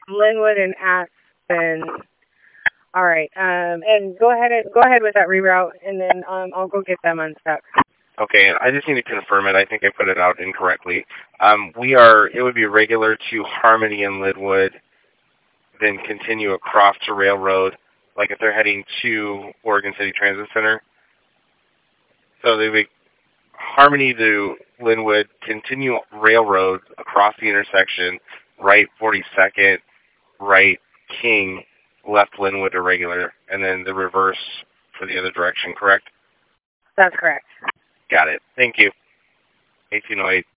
Linwood and Aspen. All right. And go ahead with that reroute, and then I'll go get them unstuck. Okay, I just need to confirm it. I think I put it out incorrectly. It would be regular to Harmony and Linwood, then continue across to Railroad, like if they're heading to Oregon City Transit Center. So they would Harmony to Linwood, continue Railroad across the intersection, right 42nd, right King, left Linwood to regular, and then the reverse for the other direction, correct? That's correct. Got it. Thank you. 1808.